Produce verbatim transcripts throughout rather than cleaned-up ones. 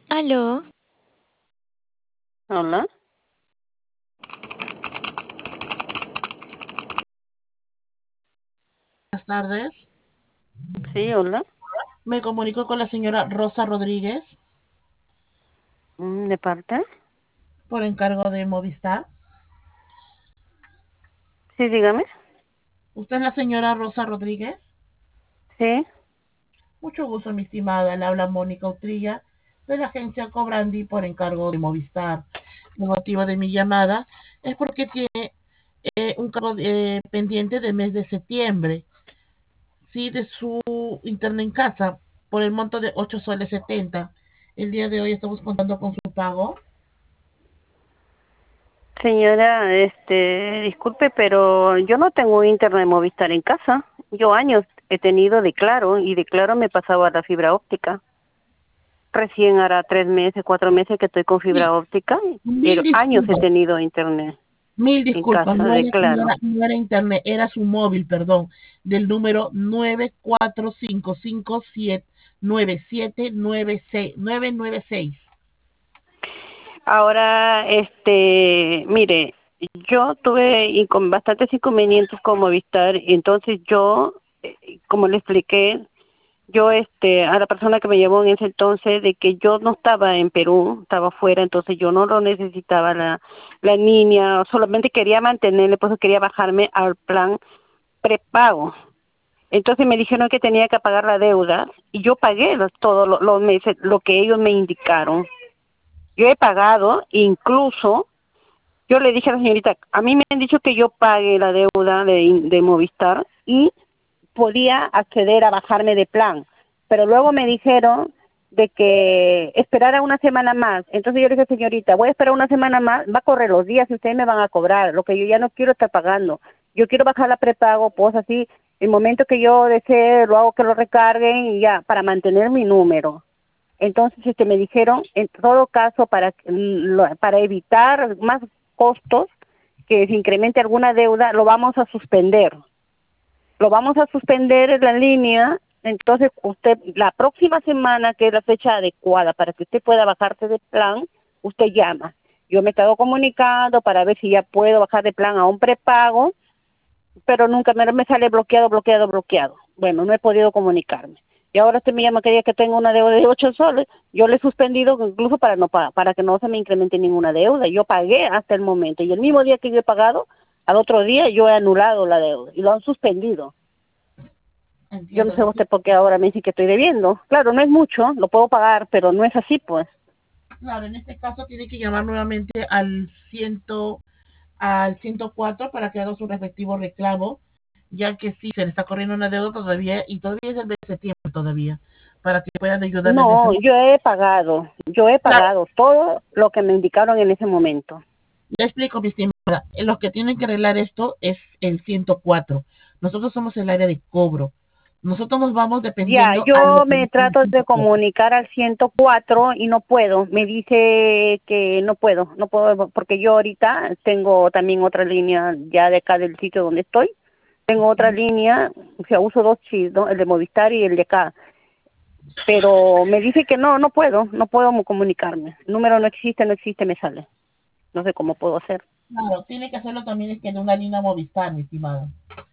Aló, Hola, Buenas tardes. sí, hola. Me comunico con la señora Rosa Rodríguez Mm, ¿De parte? por encargo de Movistar. Sí, dígame. ¿Usted es la señora Rosa Rodríguez? Sí. Mucho gusto, mi estimada. Le habla Mónica Utrilla de la agencia Cobrandi por encargo de Movistar. El motivo de mi llamada es porque tiene eh, un cargo eh, pendiente del mes de septiembre, sí, de su internet en casa por el monto de ocho soles setenta. El día de hoy estamos contando con su pago. Señora, este, disculpe, pero yo no tengo internet Movistar en casa. Yo años he tenido de Claro y de Claro me pasaba a la fibra óptica. Recién hará tres meses, cuatro meses que estoy con Sí, fibra óptica, mil pero años he disculpas. tenido internet Mil en disculpas, casa no de era, no Claro. era, no era internet, era su móvil, perdón, del número nueve cuatro cinco cinco siete nueve siete nueve seis nueve nueve seis. Ahora, este, mire, yo tuve incon- bastantes inconvenientes con Movistar, entonces yo, eh, como le expliqué, yo este a la persona que me llevó en ese entonces de que yo no estaba en Perú, estaba fuera, entonces yo no lo necesitaba la la línea, solamente quería mantenerle, pues quería bajarme al plan prepago. Entonces me dijeron que tenía que pagar la deuda y yo pagué los, todos los, los meses lo que ellos me indicaron. Yo he pagado, incluso yo le dije a la señorita, a mí me han dicho que yo pague la deuda de, de Movistar y podía acceder a bajarme de plan, pero luego me dijeron de que esperara una semana más. Entonces yo le dije, señorita, voy a esperar una semana más, va a correr los días y ustedes me van a cobrar, lo que yo ya no quiero estar pagando. Yo quiero bajar la prepago, pues así, el momento que yo desee, lo hago que lo recarguen y ya, para mantener mi número. Entonces, este, me dijeron, en todo caso, para, lo- para evitar más costos, que se incremente alguna deuda, lo vamos a suspender lo vamos a suspender en la línea, entonces usted, la próxima semana, que es la fecha adecuada para que usted pueda bajarse de plan, usted llama. Yo me he estado comunicando para ver si ya puedo bajar de plan a un prepago, pero nunca me, me sale bloqueado, bloqueado, bloqueado. Bueno, no he podido comunicarme. Y ahora usted me llama que diga que tengo una deuda de ocho soles. Yo le he suspendido incluso para no pa- para que no se me incremente ninguna deuda. Yo pagué hasta el momento. Y el mismo día que yo he pagado, al otro día yo he anulado la deuda y lo han suspendido. Yo no Entiendo, sé en usted este, por qué ahora me dice que estoy debiendo. Claro, no es mucho, lo puedo pagar, pero no es así, pues. claro, en este caso tiene que llamar nuevamente al cien, al ciento cuatro para que haga su respectivo reclamo, ya que sí, se le está corriendo una deuda todavía y todavía es el mes de septiembre todavía, para que puedan ayudarle en ese No, momento. yo he pagado, yo he Claro, pagado todo lo que me indicaron en ese momento. le explico, mi estimada. Los que tienen que arreglar esto es el ciento cuatro. Nosotros somos el área de cobro. Nosotros nos vamos Ya, dependiendo a lo yo que me dice el trato de ciento cuatro. comunicar al ciento cuatro y no puedo. Me dice que no puedo, no puedo porque yo ahorita tengo también otra línea ya de acá del sitio donde estoy. Tengo otra línea, o sea, uso dos chips, ¿no? El de Movistar y el de acá. Pero me dice que no, no puedo, no puedo comunicarme. El número no existe, no existe, me sale. No sé cómo puedo hacer. Claro, tiene que hacerlo también es que de una línea Movistar, mi estimada.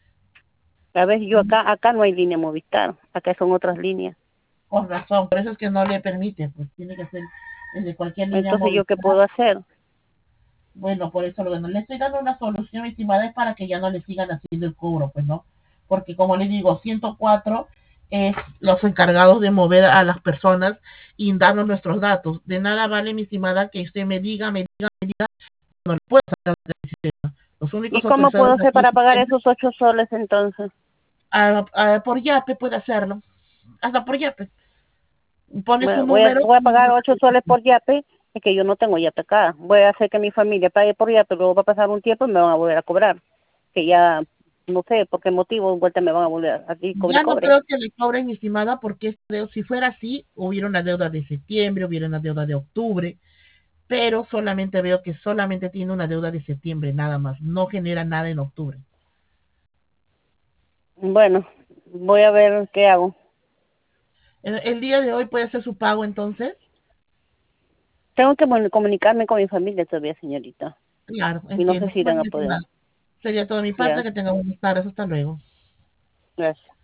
A ver, yo acá, acá no hay línea Movistar, acá son otras líneas. Con razón, por eso es que no le permite, pues tiene que ser desde cualquier línea Entonces, ¿yo qué Movistar. puedo hacer? Bueno, por eso lo que no le estoy dando una solución, mi estimada, es para que ya no le sigan haciendo el cobro, pues no. Porque como le digo, ciento cuatro es los encargados de mover a las personas y darnos nuestros datos. De nada vale, mi estimada, que usted me diga, me diga, me diga, no le puedo sacar del sistema. Los ¿Y únicos cómo puedo autorizados hacer aquí en el para pagar sistema, esos ocho soles entonces? a- a- por Yape puede hacerlo. Hasta por Yape. Pone su Bueno, voy a, número voy a y pagar ocho soles por Yape, es que yo no tengo Yape acá. Voy a hacer que mi familia pague por Yape, luego va a pasar un tiempo y me van a volver a cobrar. Que ya, no sé por qué motivo, en vuelta me van a volver a aquí cobre y ya no cobre. creo que le cobren, mi estimada, porque esta deuda- si fuera así, hubiera una deuda de septiembre, hubiera una deuda de octubre, pero solamente veo que solamente tiene una deuda de septiembre, nada más, no genera nada en octubre. Bueno, voy a ver qué hago. El, el día de hoy puede hacer su pago entonces. tengo que mon- comunicarme con mi familia todavía, señorita. Claro, Y no sé entiendo. si irán Bueno, a mi poder. estimada, sería todo de mi parte. Ya, Que tenga buenas tardes. Hasta luego. gracias.